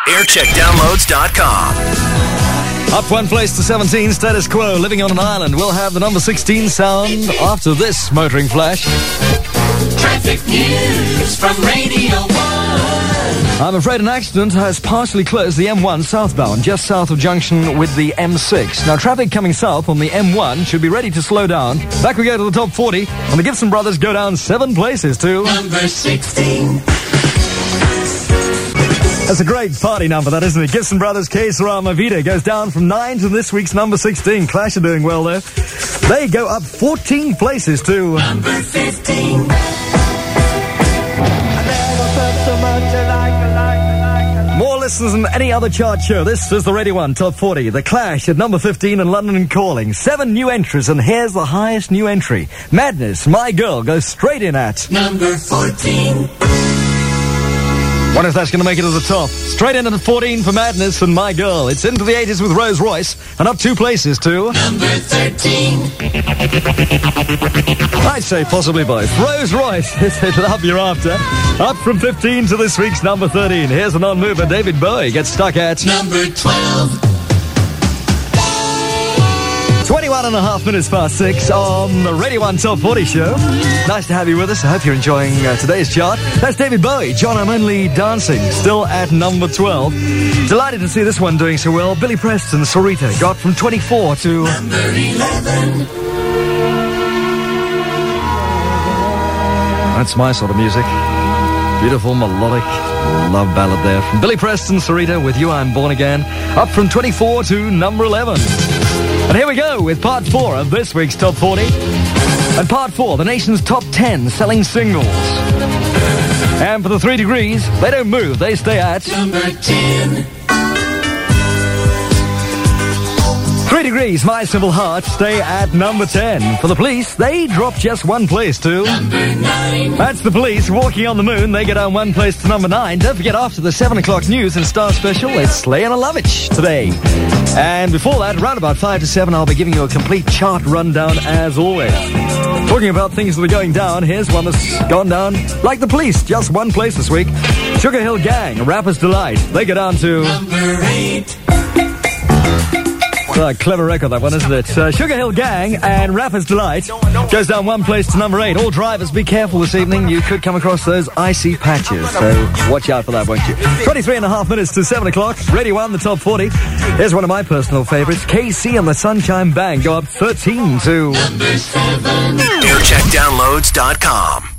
Aircheckdownloads.com. Up one place to 17, status quo, living on an island. We'll have the number 16 sound after this motoring flash. Traffic news from Radio 1. I'm afraid an accident has partially closed the M1 southbound, just south of junction with the M6. Now, traffic coming south on the M1 should be ready to slow down. Back we go to the top 40, and the Gibson Brothers go down 7 places to number 16. That's a great party number, that, isn't it? Gibson Brothers, Que Sera Ma Vida goes down from 9 to this week's number 16. Clash are doing well there. They go up 14 places to number 15. More listeners than any other chart show. This is the Radio 1 Top 40. The Clash at number 15 in London and Calling. 7 new entries, and here's the highest new entry. Madness, My Girl, goes straight in at number 14. Wonder if that's going to make it to the top. Straight in at 14 for Madness and My Girl. It's into the 80s with Rose Royce, and up 2 places to number 13. I'd say possibly both. Rose Royce is it Love You're After. Up from 15 to this week's number 13. Here's a non-mover. David Bowie gets stuck at number 12. 21 and a half minutes past 6 on the Radio 1 Top 40 show. Nice to have you with us. I hope you're enjoying today's chart. That's David Bowie, John, I'm Only Dancing, still at number 12. Delighted to see this one doing so well. Billy Preston, Sarita, got from 24 to number 11. That's my sort of music. Beautiful, melodic love ballad there. From Billy Preston, Sarita, With You I'm Born Again. Up from 24 to number 11. And here we go with part 4 of this week's Top 40. And part 4, the nation's top 10 selling singles. And for the 3 degrees, they don't move, they stay at number 10. 3 degrees, My Simple Heart, stay at number 10. For the Police, they drop just 1 place to number 9. That's the Police, Walking on the Moon. They go down 1 place to number 9. Don't forget, after the 7 o'clock news and Star Special, it's Leona Lovitch today. And before that, around about 5 to 7, I'll be giving you a complete chart rundown as always. Talking about things that are going down, here's one that's gone down like the Police, just 1 place this week. Sugar Hill Gang, Rapper's Delight. They go down to number 8. Clever record, that one, isn't it? Sugar Hill Gang and Rapper's Delight goes down 1 place to number 8. All drivers, be careful this evening. You could come across those icy patches, so watch out for that, won't you? 23 and a half minutes to 7 o'clock. Radio 1, the Top 40. Here's one of my personal favorites. KC and the Sunshine Band go up 13 to number 7. Aircheckdownloads.com.